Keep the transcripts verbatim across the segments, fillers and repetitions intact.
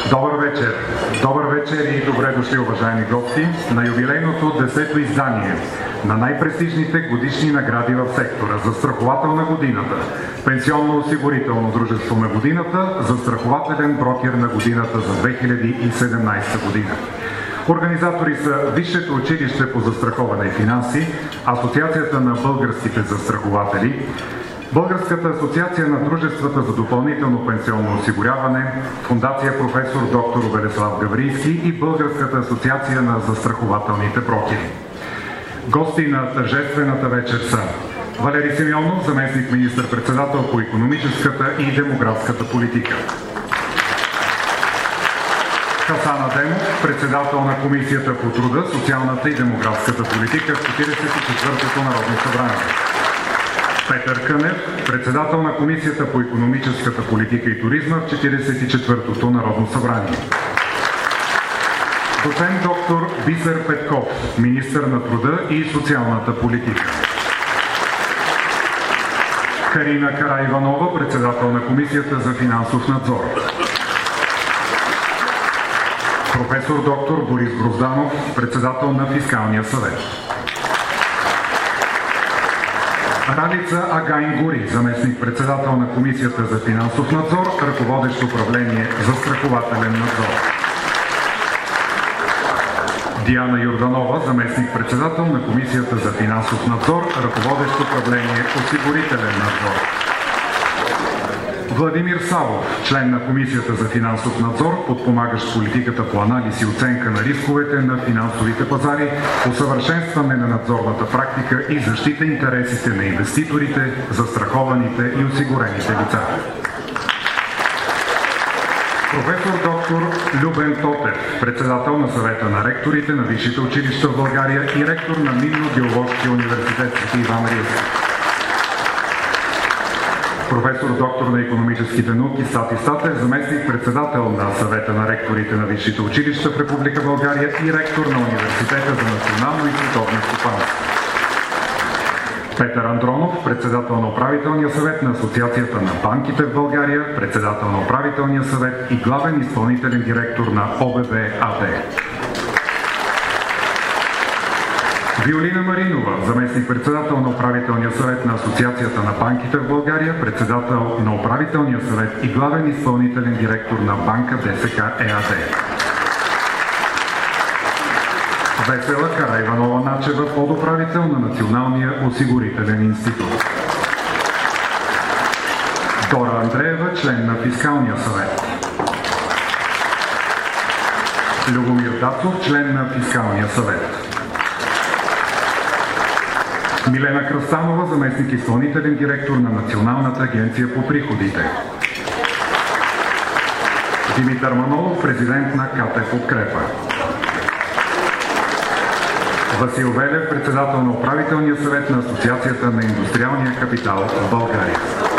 Добър вечер! Добър вечер и добре дошли, уважаеми гости, на юбилейното десето издание на най-престижните годишни награди в сектора Застраховател на годината, Пенсионно-осигурително дружество на годината, Застрахователен брокер на годината за две хиляди и седемнадесета година. Организатори са Висшето училище по застраховане и финанси, Асоциацията на българските застрахователи, Българската асоциация на дружествата за допълнително пенсионно осигуряване, Фондация професор доктор Велислав Гаврийски и Българската асоциация на застрахователните брокери. Гости на тържествената вечер са Валери Симеонов, заместник министър-председател по икономическата и демографската политика. Хасан Адемов, председател на Комисията по труда, социалната и демографската политика в четиридесет и четвъртото Народно събрание. Петър Кънев, председател на Комисията по икономическата политика и туризма в четиридесет и четвъртото Народно събрание. Доцент доктор Бисер Петков, министър на труда и социалната политика. Карина Караиванова, председател на Комисията за финансов надзор. Професор доктор Борис Грозданов, председател на Фискалния съвет. Ралица Агайн-Гури, заместник-председател на Комисията за финансов надзор, ръководещ управление Застрахователен надзор. Диана Йорданова, заместник-председател на Комисията за финансов надзор, ръководещ управление Осигурителен надзор. Владимир Савов, член на Комисията за финансов надзор, подпомагащ политиката по анализ и оценка на рисковете на финансовите пазари, усъвършенстване на надзорната практика и защита интересите на инвеститорите, застрахованите и осигурените лица. Професор доктор Любен Тотев, председател на Съвета на ректорите на висшите училища в България и ректор на Минно-геоложкия университет Свети Иван Рилски. Професор доктор на икономическите науки Стати Статев, заместник-председател на Съвета на ректорите на висшите училища в Република България и ректор на Университета за национално и световно стопанство. Петър Андронов, председател на управителния съвет на Асоциацията на банките в България, председател на управителния съвет и главен изпълнителен директор на ОББ АД. Виолина Маринова, заместник-председател на управителния съвет на Асоциацията на банките в България, председател на управителния съвет и главен изпълнителен директор на банка ДСК ЕАД. Весела Караиванова-Начева, подуправител на Националния осигурителен институт. Дора Андреева, член на Фискалния съвет. Любомир Дацов, член на Фискалния съвет. Милена Кръстанова, заместник изпълнителен директор на Националната агенция по приходите. Димитър Манолов, президент на КТ Подкрепа. Васил Велев, председател на управителния съвет на Асоциацията на индустриалния капитал в България.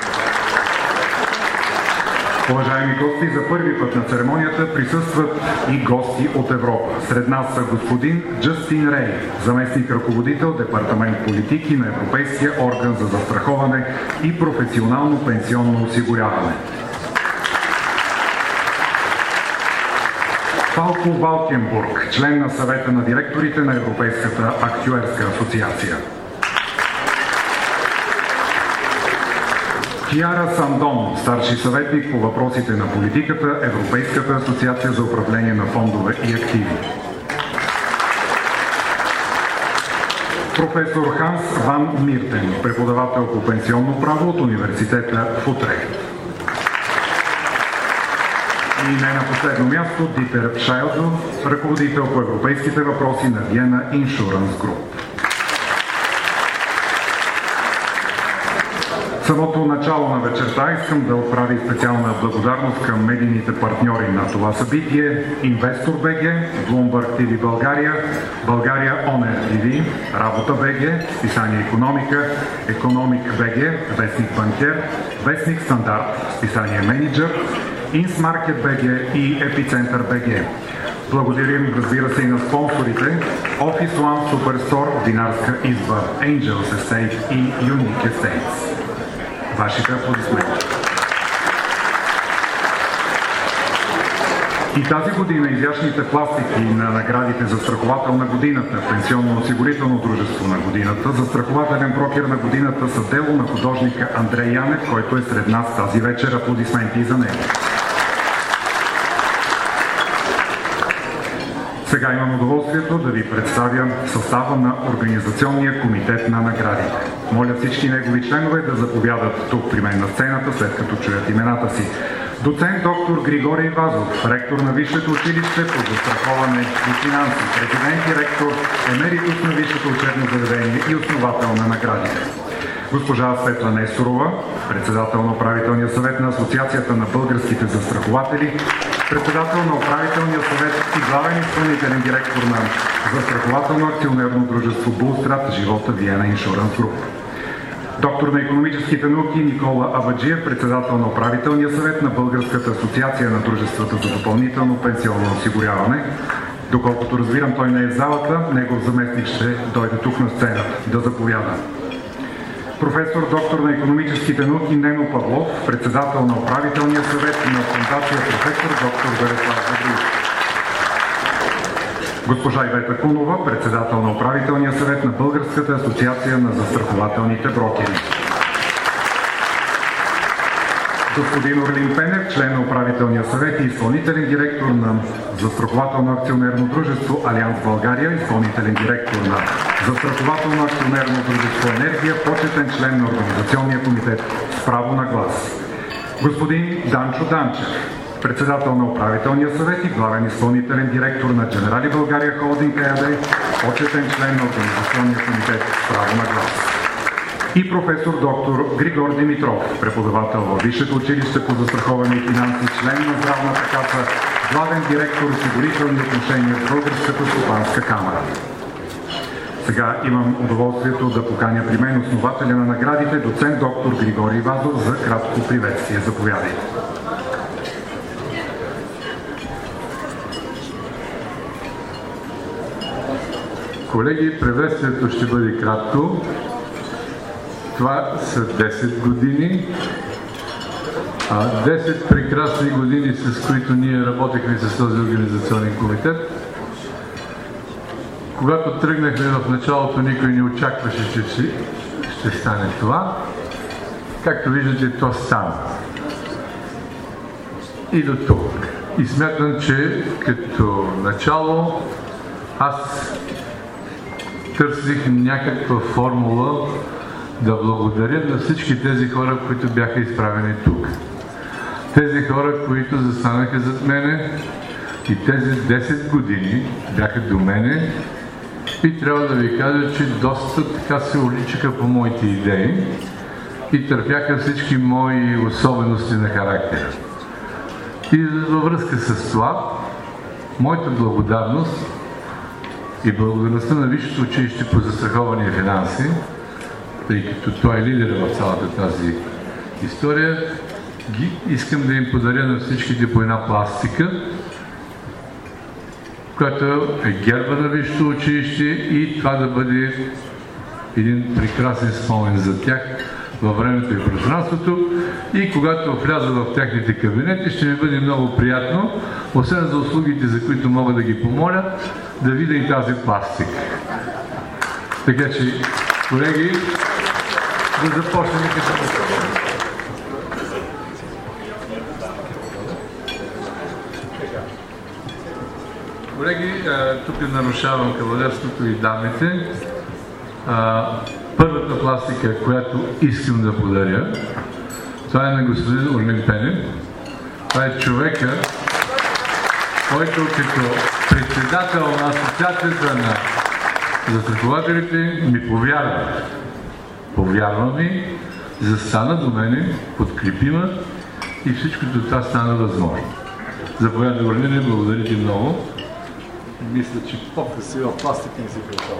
Уважаеми гости, за първи път на церемонията присъстват и гости от Европа. Сред нас са господин Джастин Рей, заместник ръководител Департамент политики на Европейския орган за застраховане и професионално пенсионно осигуряване. Фалко Валкенбург, член на съвета на директорите на Европейската актюерска асоциация. Киара Сандон, старши съветник по въпросите на политиката, Европейската асоциация за управление на фондове и активи. Професор Ханс Ван Миртен, преподавател по пенсионно право от университета в Утрехт. И не на последно място Дитер Шайлдо, ръководител по европейските въпроси на Vienna Insurance Group. Самото начало на вечерта искам да отправя специална благодарност към медийните партньори на това събитие: Инвестор БГ, Bloomberg ти ви България, България Онер ти ви, Работа БГ, списание Икономика, Економик БГ, Вестник Банкер, Вестник Стандарт, списание Менеджер, Инсмаркет БГ и Епицентър БГ. Благодарим, разбира се, и на спонсорите Office One Superstore, Динарска изба, Angels Estate и Unique Estates. Вашите аплодисменти. И тази година изящните пластики на наградите за застраховател на годината, пенсионно-осигурително дружество на годината, застрахователен брокер на годината са дело на художника Андрей Янев, който е сред нас тази вечер. Аплодисменти за него. Сега имам удоволствието да ви представя състава на Организационния комитет на наградите. Моля всички негови членове да заповядат тук при мен на сцената, след като чуят имената си. Доцент доктор Григорий Вазов, ректор на Висшето училище по застраховане и финанси, президент и ректор емеритус на Висшето учебно заведение и основател на наградите. Госпожа Светла Несторова, председател на управителния съвет на Асоциацията на българските застрахователи, председател на управителния съвет и главен изпълнителен директор на застрахователно акционерно дружество Булстрат Живота Виена Иншуранс Груп. Доктор на икономическите науки Никола Абаджиев, председател на управителния съвет на Българската асоциация на дружествата за допълнително пенсионно осигуряване. Доколкото разбирам, той не е в залата, негов заместник ще дойде тук на сцената да заповяда. Професор доктор на икономическите науки Нено Павлов, председател на управителния съвет на фондация професор доктор Велеслав Гаврилов. Госпожа Ивета Кунова, председател на управителния съвет на Българската асоциация на застрахователните брокери. Господин Орлин Пенев, член на управителния съвет и изпълнителен директор на застрахователно акционерно дружество Алианс България, изпълнителен директор на застрахователно акционерно дружество Енергия, почетен член на Организационния комитет с право на глас. Господин Данчо Данчев, председател на управителния съвет и главен изпълнителен директор на Дженерали България Холдинг ЕАД, почетен член на Организационния комитет с право на глас. И професор доктор Григор Димитров, преподавател във Висшето училище по застраховане и финанси, член на Здравната каса, главен директор осигурителни отношения в Българската стопанска камара. Сега имам удоволствието да поканя при мен основателя на наградите, доцент доктор Григорий Вазов, за кратко приветствие. Заповядайте. Колеги, приветствието ще бъде кратко. Това са десет години, десет прекрасни години, с които ние работехме с този организационен комитет. Когато тръгнахме в началото, никой не очакваше, че ще стане това. Както виждате, то стана. И до тук. И смятам, че като начало аз търсих някаква формула да благодаря на всички тези хора, които бяха изправени тук. Тези хора, които застанаха зад мене и тези десет години бяха до мене и трябва да ви кажа, че доста така се уличаха по моите идеи и търпяха всички мои особености на характера. И във връзка с това, моята благодарност и благодарността на Висшето училище по застраховане и финанси, тъй като той е лидер в цялата тази история, ги искам да им подаря на всичките по една пластика, която е герба на Висшето училище, и това да бъде един прекрасен спомен за тях във времето и пространството. И когато вляза в техните кабинети, ще ми бъде много приятно, освен за услугите, за които мога да ги помоля, да видя и тази пластика. Така че, колеги, да започнем като... Колеги, тук нарушавам кавалерството и дамите. Първата пластика, която искам да подаря, това е на господин Орлин Пенев. Това е човека, който като председател на Асоциацията на застрахователите ми повярва. Повярва ми, застана до мене, подкрепи ме и всичкото това стана възможно. Заповядайте, Орлине, благодаря ти много. Мисля, че по-красива пластика не си представя.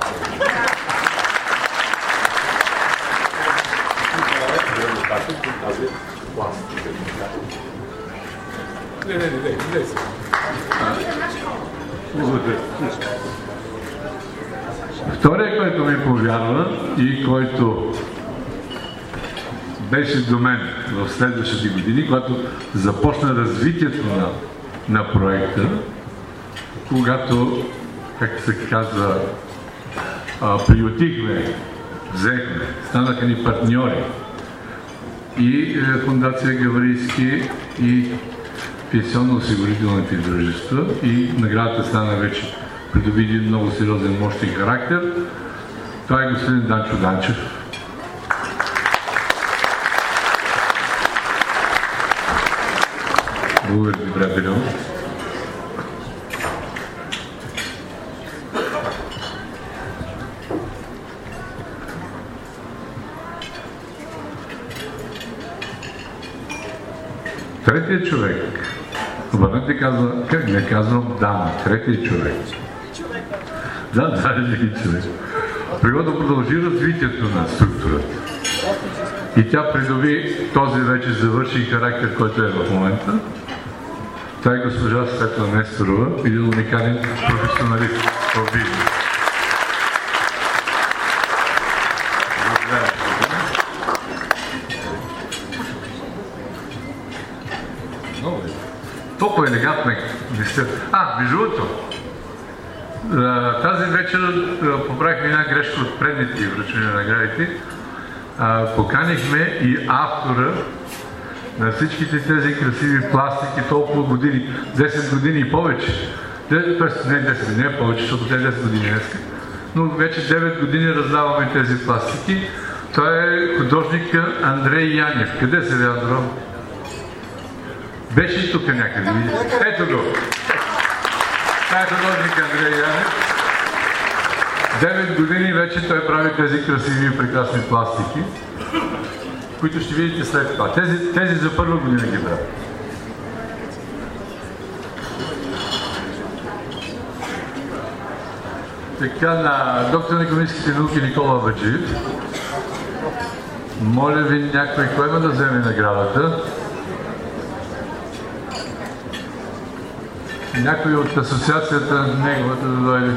Тази пластика. Не, не, не, не, не се. Втория, който ми повярва и който беше до мен в следващите години, когато започна развитието на на проекта, когато, както се казва, приютихме, взехме, станаха ни партньори и Фондация Гаврийски и пенсионно-осигурителните дружества, и наградата стана вече придобили много сериозен мощен характер. Това е господин Данчо Данчев. Благодаря ви, приятелю. Третият човек, обърнете казва, как не казвам дама, третият човек. Да, да, един човек. Трябва да продължи развитието на структурата. И тя придоби този вече завършен характер, който е в момента. Тя е госпожа Светла Несторова, един уникален професионалист в бизнес. Толкова елегантна мисля. А, между другото, тази вечер поправихме една грешка от предните връчвания на наградите. Поканихме и автора на всичките тези красиви пластики толкова години, десет години и повече. Тоест не десет години, не повече, защото те е десет години днеска. Но вече девет години раздаваме тези пластики. Той е художника Андрей Янев. Къде се ве, Андро? Беше и тук някъде. Ето го. Това е художник Андрей Янев. девет години вече той прави тези красиви и прекрасни пластики, които ще видите след това. Тези, тези за първа година ги прави. Така, на доктор на икономическите науки Никола Баджиев. Моля ви, някой, кой има да вземе наградата? Някой от асоциацията неговата да дойде.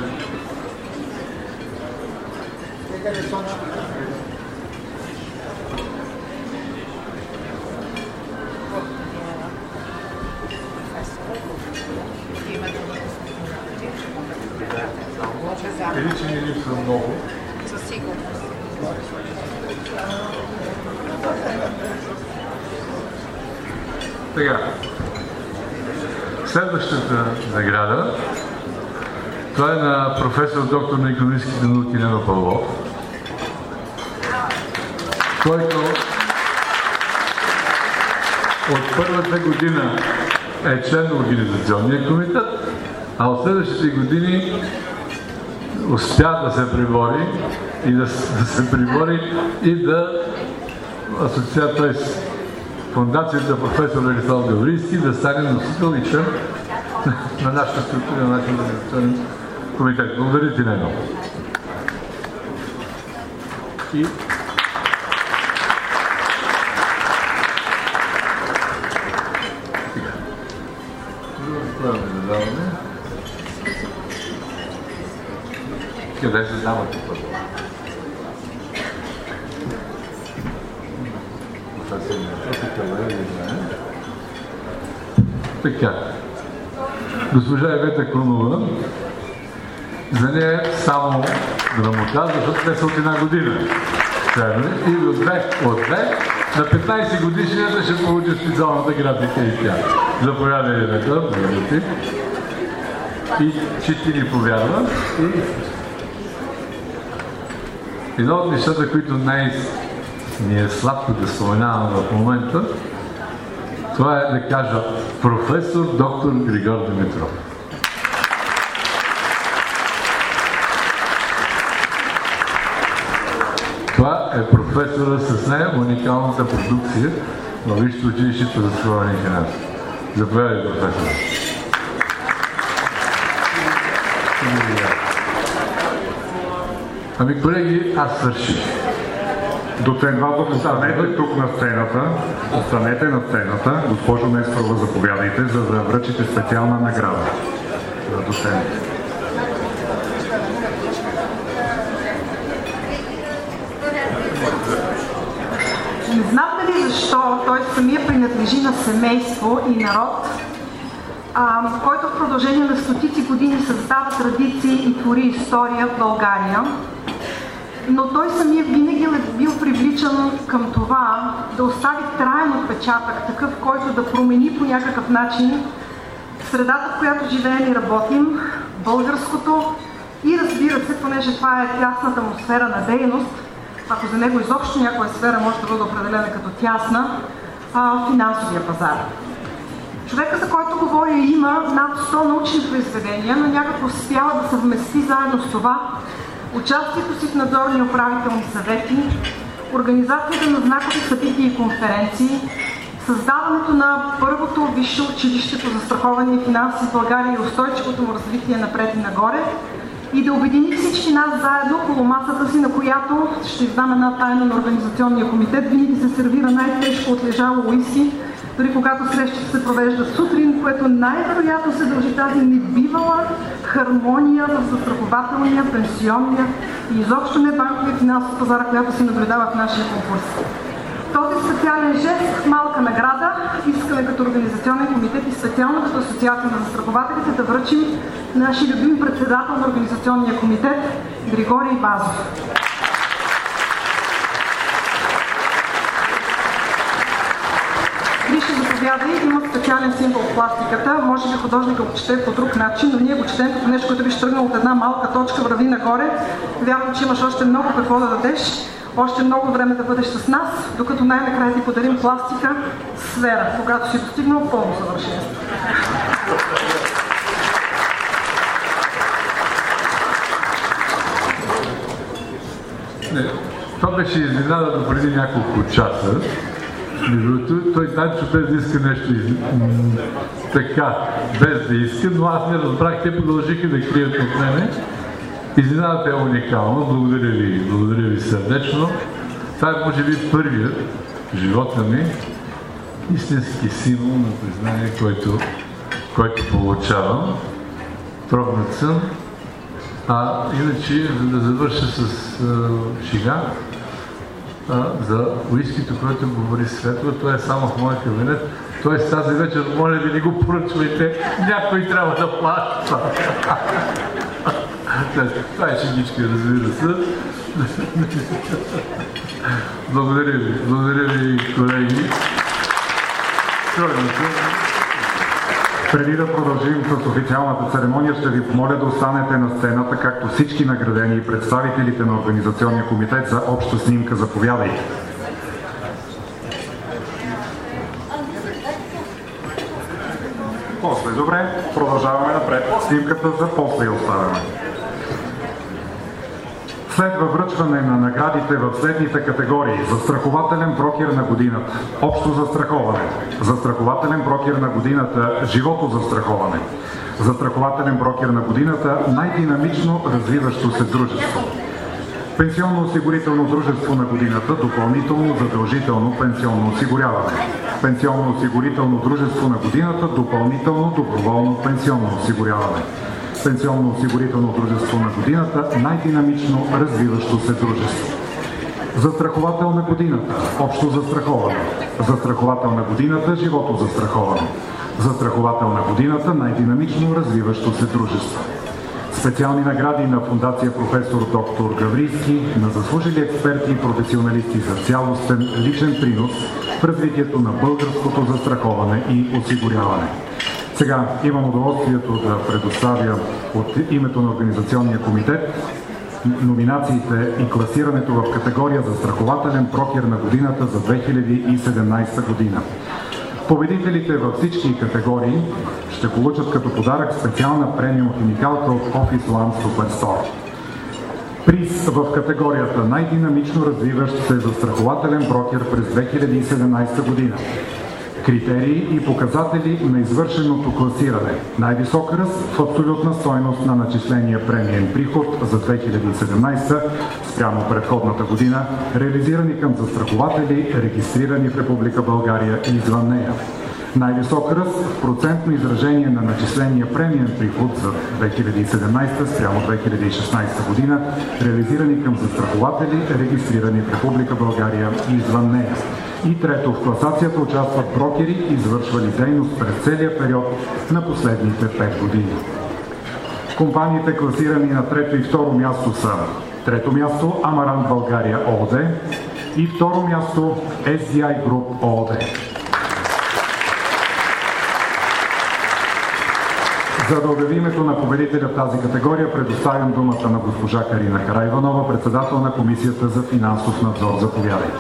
Или че не липсва много? Със сигурност. Сега, следващата награда, това е на професор доктор на икономическите науки Нено Павлов, който от първата година е член на организационния комитет, а от следващите години успя да се прибори и да, да се прибори и да асоциация, т.е. Фондацията професор Велислав Гаврийски да стане носител и член на нашата структура, на нашия организационен комитет. Благодаря ти, Нено. И да даваме. Къде се давате първо? Така. Госпожа Евета Крунова, за нея само грамота, защото те са от една година. И от две, от две на петнайсет годишната ще получи специалната графика и тя. Заповядай, Евета, благодаря ти. И че ти ни повярва. И едно от нещата, които най-ни е сладко да споменавам в момента, това е да кажа професор доктор Григор Димитров. Това е професора с най-уникалната продукция във Висшето училище по застройване и финанси. Заповядай, професор. Ами, колеги, аз свърших. Доцент Вазов, останете тук на сцената. Останете на сцената. Госпожо Несторова, заповядайте, за да връчите специална награда за доцент. Не знам дали защо той самия принадлежи на семейство и народ, а, който в продължение на стотици години създава традиции и твори история в България. Но той самия винаги е бил привличан към това да остави траен отпечатък, такъв, който да промени по някакъв начин средата, в която живеем и работим, българското и, разбира се, понеже това е тясната му сфера на дейност, ако за него изобщо някоя сфера може да бъде определена като тясна, а, финансовия пазар. Човека, за който говоря, има над сто научни произведения, но някак успява да съвмести заедно с това участието си в надзорни управителни съвети, организацията на знакови събития и конференции, създаването на първото висше училище по застраховане и финанси в България и устойчивото му развитие напред и нагоре, и да обедини всички нас заедно около масата си, на която, ще издам една тайна на организационния комитет, винаги се сервира най-тежко отлежало уиски, дори когато срещите се провеждат сутрин, което най-вероятно се дължи тази небивала хармония в застрахователния, пенсионния и изобщо не банковия финансов пазар, която се наблюдава в нашия конкурс. Този специален жест, малка награда, искаме като организационен комитет и специално като асоциация на застрахователите да връчим нашия любим председател на организационния комитет Григорий Базов. Гриша, заповядай, има специален символ в пластиката, може би художника го чете по друг начин, но ние го четем като нещо, което биш тръгнал от една малка точка, върви нагоре. Вярвам, че имаш още много какво да дадеш, още много време да бъдеш с нас, докато най-накрая ти подарим пластика сфера, когато си достигнал пълно съвършенство. Не, това беше изненада до преди няколко часа. Между другото, той Данчо без да иска нещо из... така, без да иска, но аз не разбрах, те продължиха да крият от мене. Изненадата е уникална, благодаря ви, благодаря ви сърдечно. Това е може би първият в живота ми истински символ на признание, който, който получавам. Трогнат съм. А иначе, за да завърша с а, шега, а, за уискито, което говори Светла, това е само в моя кабинет. Тоест тази вечер, моля ви, не го поръчвайте, някой трябва да плаща. Това е шегичка, разбира се. Благодаря ви, благодаря ви, колеги. Преди да продължим с официалната церемония, ще ви помоля да останете на сцената, както всички наградени и представителите на Организационния комитет за обща снимка. Заповядайте. После, добре, продължаваме напред. Снимката за после оставяме. Следва връчване на наградите в следните категории: застрахователен брокер на годината, общо застраховане, застрахователен брокер на годината, живото застраховане, застрахователен брокер на годината, най-динамично развиващо се дружество, пенсионно-осигурително дружество на годината, допълнително задължително пенсионно осигуряване, пенсионно-осигурително дружество на годината, допълнително доброволно пенсионно осигуряване, пенсионно-осигурително дружество на годината, най-динамично развиващо се дружество. Застраховател на годината, общо застраховане. Застраховател на годината, живото застраховане. Застраховател на годината, най-динамично развиващо се дружество. Специални награди на Фондация професор доктор Гаврийски, на заслужили експерти и професионалисти за цялостен личен принос в развитието на българското застраховане и осигуряване. Сега имам удоволствието да предоставя от името на Организационния комитет номинациите и класирането в категория застрахователен брокер на годината за две хиляди и седемнадесета година. Победителите във всички категории ще получат като подарък специална премиум химикалка от Office One Superstore. Приз в категорията най-динамично развиващ се застрахователен брокер през две хиляди и седемнадесета година. Критерии и показатели на извършеното класиране. Най-висок ръст в абсолютна стойност на начисления премиен приход за две хиляди и седемнадесета спрямо предходната година, реализирани към застрахователи, регистрирани в Република България и извън нея. Най-висок ръст в процентно изражение на начисления премиен приход за две хиляди и седемнадесета спрямо две хиляди и шестнадесета година, реализирани към застрахователи, регистрирани в Република България и извън нея. И трето, в класацията участват брокери, извършвали дейност през целия период на последните пет години. Компаниите, класирани на трето и второ място, са: трето място Амарант България ООД и второ място Ес Ди Ай Груп ООД. За да обяви името на победителя в тази категория, предоставям думата на госпожа Карина Караиванова, председател на Комисията за финансов надзор. Заповядайте.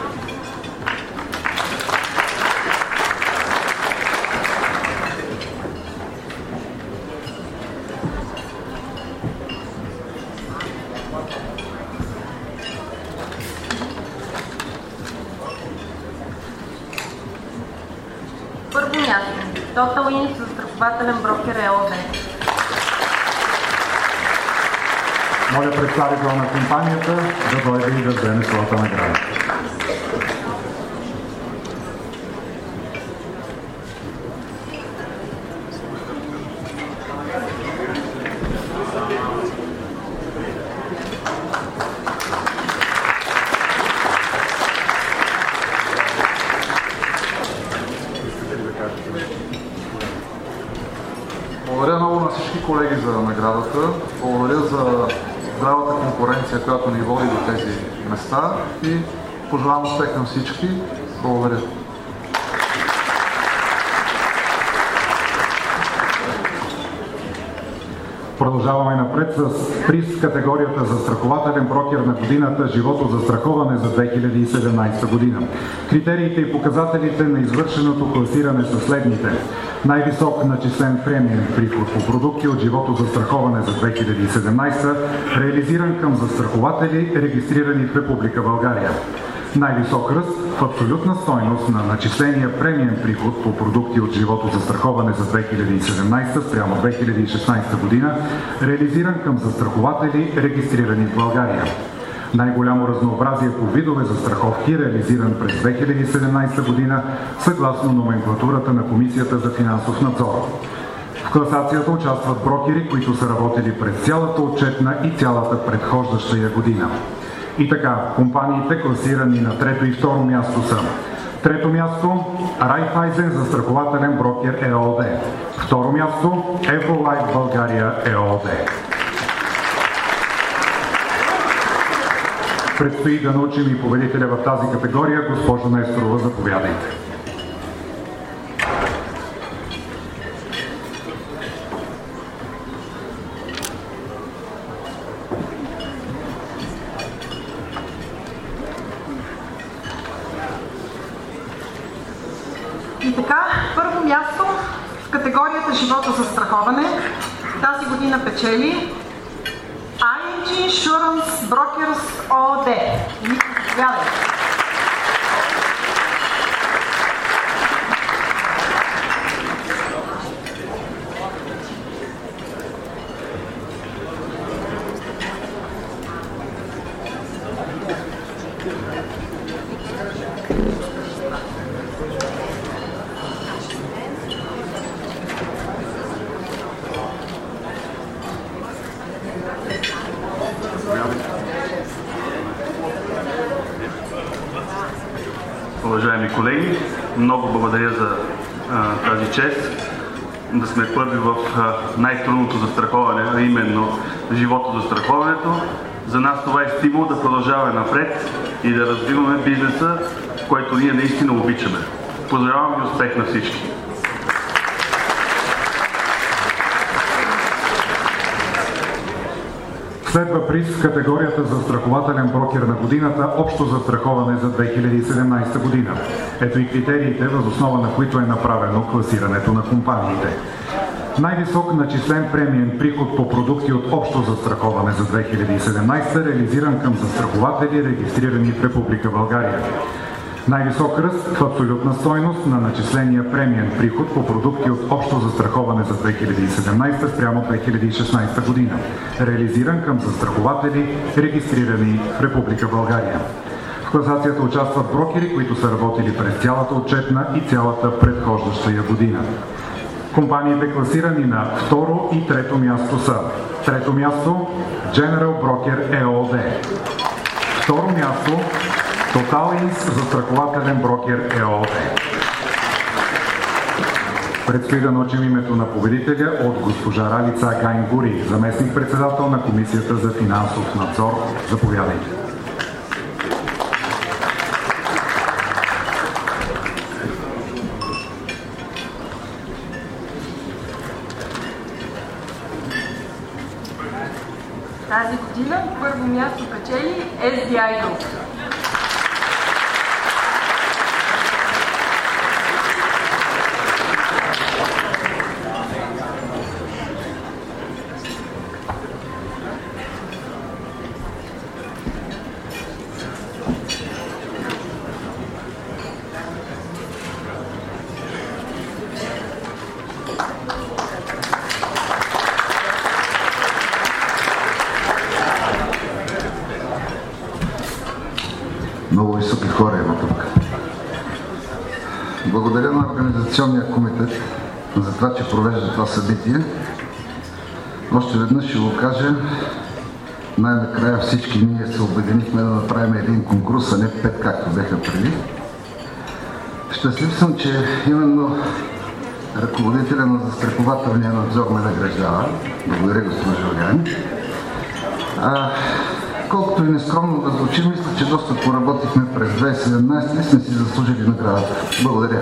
Първо място Total Ин застрахователен брокер ЕООД. Моля представител на компанията да дойде и да вземе своята награда. Благодаря много на всички колеги за наградата. Благодаря за здравата конкуренция, която ни води до тези места и пожелавам успех на всички. Благодаря. Продължаваме напред с приз категорията за застрахователен брокер на годината животозастраховане за две хиляди и седемнадесета година. Критериите и показателите на извършеното класиране са следните: най-висок начислен премиен приход по продукти от животозастраховане за две хиляди и седемнадесета, реализиран към застрахователи, регистрирани в Република България. Най-висок ръст в абсолютна стойност на начисления премиен приход по продукти от животозастраховане за две хиляди и седемнадесета спрямо две хиляди и шестнадесета година, реализиран към застрахователи, регистрирани в България. Най-голямо разнообразие по видове застраховки, реализиран през две хиляди и седемнадесета година, съгласно номенклатурата на Комисията за финансов надзор. В класацията участват брокери, които са работили през цялата отчетна и цялата предхождаща я година. И така, компаниите, класирани на трето и второ място, са: трето място Райфайзен застрахователен брокер ЕООД, второ място Евролайф България ЕООД. Предстои да научим и победителя в тази категория. Госпожо Несторова, заповядайте. И така, първо място в категорията животозастраховане тази година печели Ай Ен Джи Insurance Brokers ООД. Заповядайте. Уважаеми колеги, много благодаря за а, тази чест да сме първи в а, най-трудното застраховане, а именно животозастраховането. За нас това е стимул да продължаваме напред и да развиваме бизнеса, който ние наистина обичаме. Поздравявам и успех на всички! Следва приз в категорията за застрахователен брокер на годината общо застраховане за две хиляди и седемнадесета година. Ето и критериите, въз основа на които е направено класирането на компаниите. Най-висок начислен премиен приход по продукти от общо застраховане за две хиляди и седемнадесета, реализиран към застрахователи, регистрирани в Република България. Най-висок ръст в абсолютна стойност на начисления премиен приход по продукти от общо застраховане за две хиляди и седемнадесета спрямо две хиляди и шестнадесета година, реализиран към застрахователи, регистрирани в Република България. В В класацията участват брокери, които са работили през цялата отчетна и цялата предхождаща я година. Компаниите, класирани на второ и трето място, са: трето място General Broker ЕООД, второ място Total Ins застрахователен брокер ЕООД. Предстои да научим името на победителя от госпожа Ралица Гайнгури, заместник-председател на Комисията за финансов надзор. Заповядайте. Тази година първо място печели Ес Ди Idol. Много високи хора има тук. Благодаря на Организационния комитет за това, че провежда това събитие. Още веднъж ще го кажа, най-накрая всички ние се обединихме да направим един конкурс, а не пет, както бяха преди. Щастлив съм, че именно ръководителя на застрахователния надзор ме награждава. Благодаря, господин Жоргани. Колкото и нескромно да звучи, мисля, че доста поработихме през две хиляди и седемнадесета и сме си заслужили наградата. Благодаря.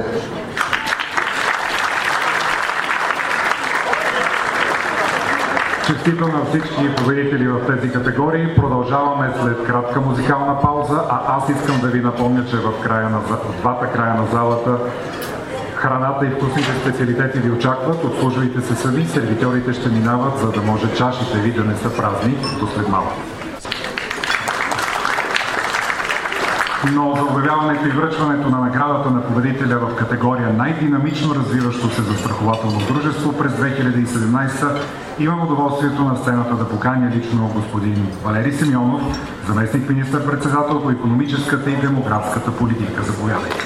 Честито на всички победители в тези категории. Продължаваме след кратка музикална пауза, а аз искам да ви напомня, че в, края на, в двата края на залата храната и вкусните специалитети ви очакват. Обслужвайте се сами, сервитьорите ще минават, за да може чашите ви да не са празни до след малко. Но за обявяването и връчването на наградата на победителя в категория най-динамично развиващо се застрахователно дружество през две хиляди и седемнадесета имам удоволствието на сцената да поканя лично господин Валери Симеонов, заместник министър-председател по икономическата и демографската политика. Заповядайте.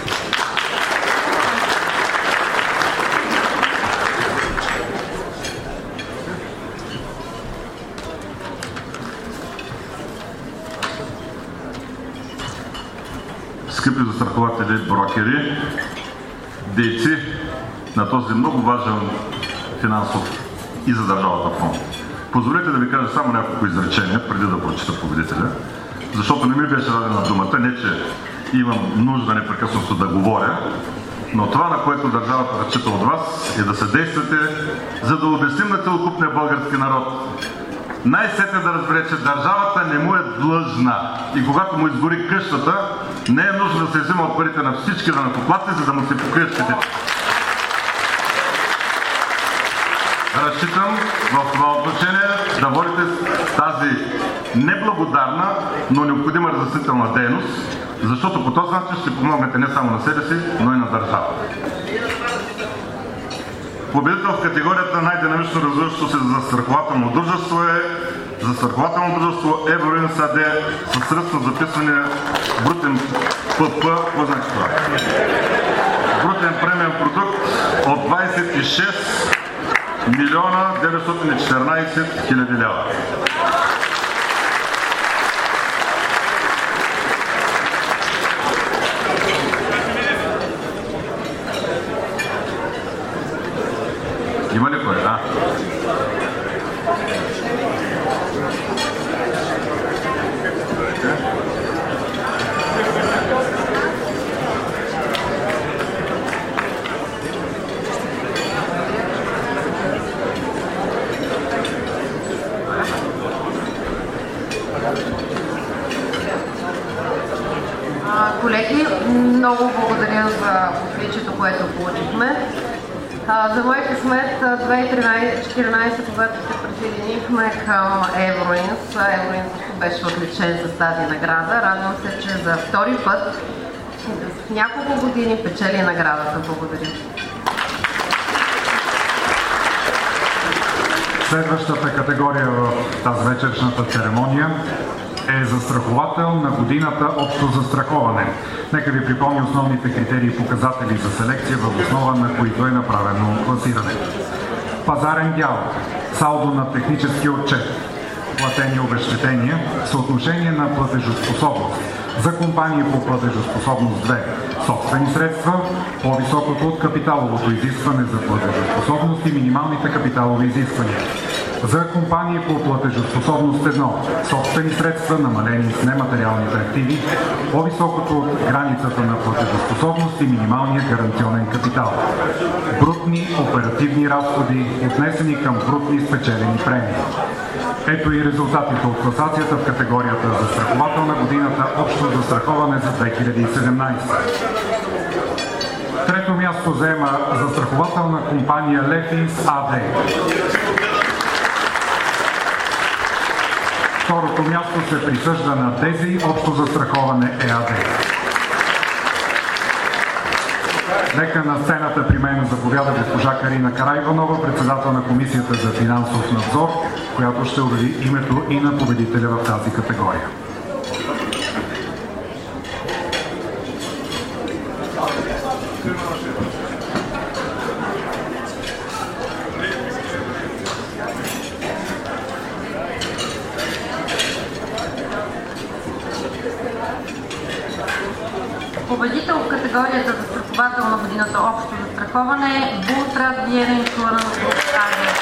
Скъпи застрахователи, брокери, дейци на този много важен финансов и за държавата фонд. Позволете да ви кажа само няколко изречения, преди да прочита победителя, защото не ми беше дадена думата, не че имам нужда непрекъснато да говоря, но това, на което държавата разчита от вас, е да съдействате, за да обясним на целокупния български народ. Най-сетне да разбере, че държавата не му е длъжна и когато му изгори къщата, не е нужно да се взима от парите на всички данъкоплатци, за да му се покрият щетите. Разчитам в това отношение да водите тази неблагодарна, но необходима разяснителна дейност, защото по този начин ще помогнете не само на себе си, но и на държавата. Победител в категорията най-динамично развиващо се застрахователно дружество е застрахователно дружество Евроинс АД със средства записване брутен ПП, какво значи това? Брутен премиен продукт от двадесет и шест милиона деветстотин и четиринадесет хиляди лева. Има ли кой? Да. Колеги, много благодаря за отличието, което получихме. За мой късмет две хиляди и четиринадесета, когато се присъединихме към Евроинс, Евроинс беше отличен с тази награда. Радвам се, че за втори път в няколко години печели наградата. Благодаря. Следващата категория в тази вечершната церемония е застраховател на годината общо застраховане. Нека ви припомня основните критерии и показатели за селекция, въз основа на които е направено класиране. Пазарен дял, салдо на технически отчет, платени обезщетения, съотношение на платежоспособност. За компании по платежоспособност две собствени средства, по-високото от капиталовото изискване за платежоспособност и минималните капиталови изисквания. За компании по платежоспособност едно собствени средства, намалени с нематериалните активи, по-високото от границата на платежоспособност и минималния гаранционен капитал. Брутни оперативни разходи, отнесени към брутни спечелени премии. Ето и резултатите от класацията в категорията застраховател на годината общо застраховане за две хиляди и седемнадесета. Трето място заема застрахователна компания Лефинс АД. Второто място се присъжда на тези общо застраховане ЕАД. Нека на сцената при мен заповяда госпожа Карина Караиванова, председател на Комисията за финансов надзор, която ще обяви името и на победителя в тази категория. Победител в категорията за застраховател на годината общо застраховане е Бултрат Виена Иншуранс АД.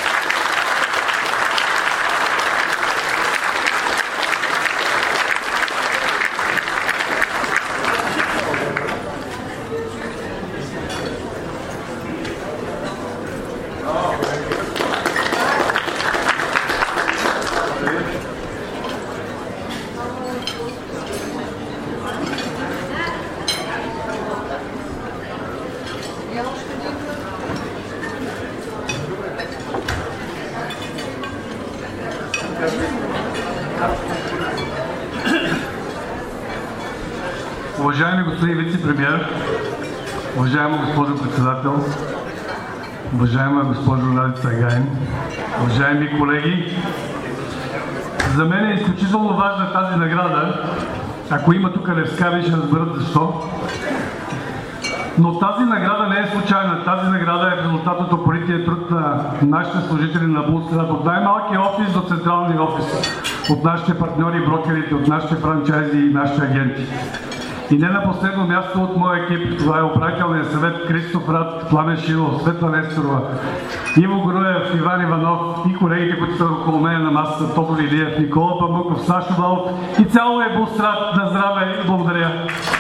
Уважаеми господин вице-премиер, уважаема госпожо председател, уважаема госпожо Ралица Агайн, уважаеми колеги, за мен е изключително важна тази награда. Ако има тук левскари, ще разберат защо. Но тази награда не е случайна. Тази награда е резултат от упорития труд на нашите служители на Булстрат, от най-малкия офис до централния офис, от нашите партньори, брокерите, от нашите франчайзи и нашите агенти. И не на последно място от моя екип, това е управителният съвет Кристоф Рад, Пламен Шилов, Светла Несторова, Иво Груев, Иван Иванов и колегите, които са около мен на масата, Тодор Илиев, Никола Памуков, Сашо Балов и цяло е Булстрат. На здраве и благодаря!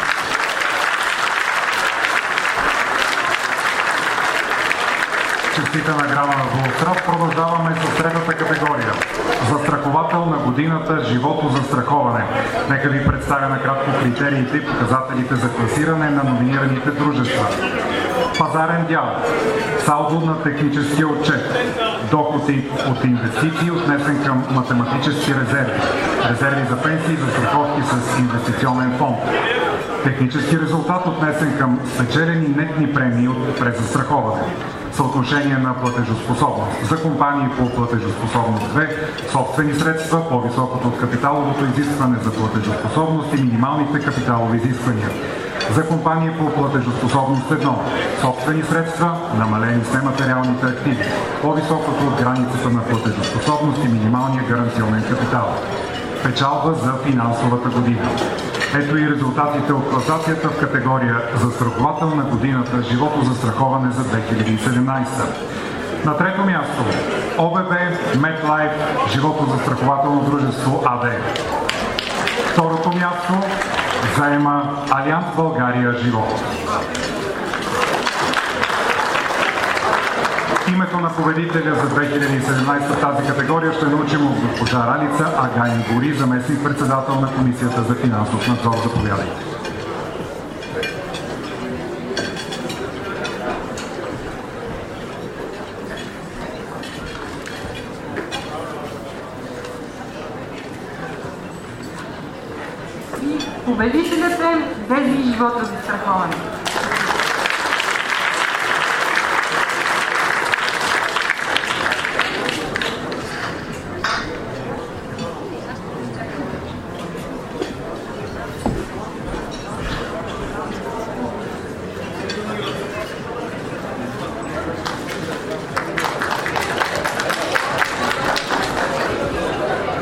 Честита награда на Булстрат. Продължаваме с третата категория. Застраховател на годината живото застраховане. Нека ви представя накратко критериите и показателите за класиране на номинираните дружества. Пазарен дял, салдо на техническия отчет, доходи от инвестиции, отнесен към математически резерви, резерви за пенсии и застраховки с инвестиционен фонд. Технически резултат, отнесен към спечелени нетни премии от презастраховане. Съотношение на платежоспособност. За компании по платежоспособност две собствени средства, по-високото от капиталовото изискване за платежоспособност и минималните капиталови изисквания. За компании по платежоспособност едно собствени средства, намалени с нематериалните активи, по-високото от границата на платежоспособност и минималния гаранционен капитал. Печалба за финансовата година. Ето и резултатите от класацията в категория застраховател на годината живото застраховане за две хиляди и седемнадесета. На трето място ОББ Медлайф живото застрахователно дружество АД. Второто място заема Алианс България Живот. Името на победителя за две хиляди и седемнадесета в тази категория ще научим от госпожа Ралица Агайн Гори, заместник-председател на Комисията за финансов надзор. Заповядайте. Победителят е Дези живота застраховане.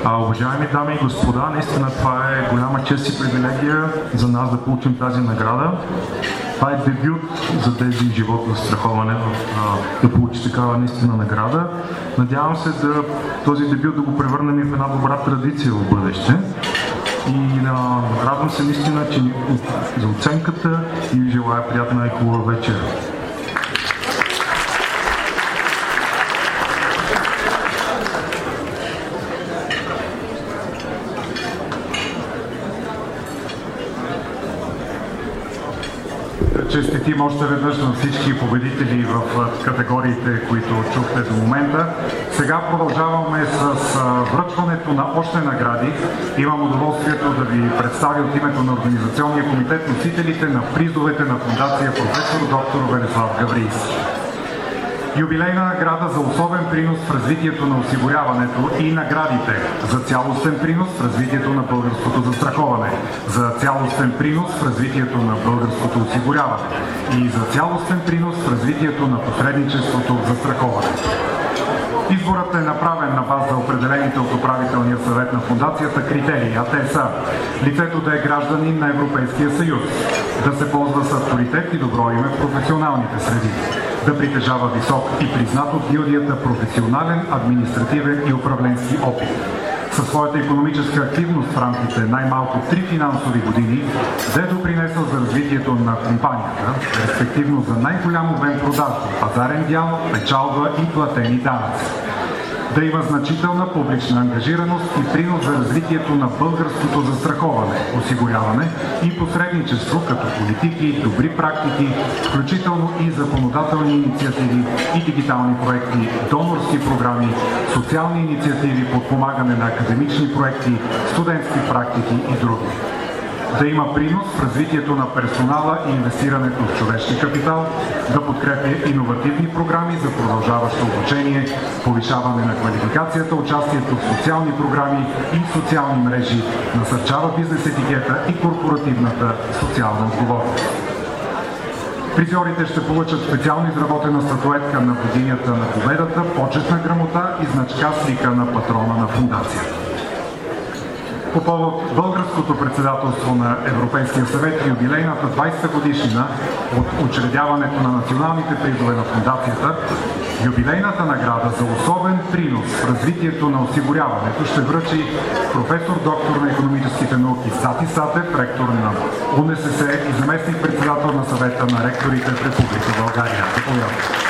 А, уважаеми дами и господа, наистина това е голяма чест и привилегия за нас да получим тази награда. Това е дебют за тези живот застраховане да получи такава наистина награда. Надявам се да този дебют да го превърнем и в една добра традиция в бъдеще. И а, радвам се наистина, че за оценката и ви желая приятна и хубава вечер. Честитим още веднъж на всички победители в категориите, които чухте до момента. Сега продължаваме с връчването на още награди. Имам удоволствието да ви представя от името на Организационния комитет носителите на призовете на фондация професор доктор Велислав Гаврийски. Юбилейна награда за особен принос в развитието на осигуряването и наградите за цялостен принос в развитието на българското застраховане, за цялостен принос в развитието на българското осигуряване и за цялостен принос в развитието на посредничеството в застраховането. Изборът е направен на база определените от управителния съвет на фондацията критерии, а те са: лицето да е гражданин на Европейския съюз, да се ползва с авторитет и добро име в професионалните среди, да притежава висок и признат от гилдията професионален, административен и управленски опит. Със своята икономическа активност в рамките най-малко три финансови години да е допринесъл за развитието на компанията, респективно за най-голям обем продажби, пазарен дял, печалба и платени данъци. Да има значителна публична ангажираност и принос за развитието на българското застраховане, осигуряване и посредничество като политики, добри практики, включително и законодателни инициативи и дигитални проекти, донорски програми, социални инициативи, подпомагане на академични проекти, студентски практики и други. Да има принос в развитието на персонала и инвестирането в човешки капитал, да подкрепя иновативни програми за продължаващо обучение, повишаване на квалификацията, участието в социални програми и социални мрежи, насърчава бизнес етикета и корпоративната социална отговорност. Призьорите ще получат специално изработена статуетка на богинята на победата, почетна грамота и значка с лика на патрона на фондацията. По повод българското председателство на Европейския съвет и юбилейната двайсета годишнина от учредяването на националните призове на фондацията, юбилейната награда за особен принос в развитието на осигуряването ще връчи професор доктор на икономическите науки Сати Сатев, ректор на УНСС и заместник-председател на съвета на ректорите в Република България. Заповядайте.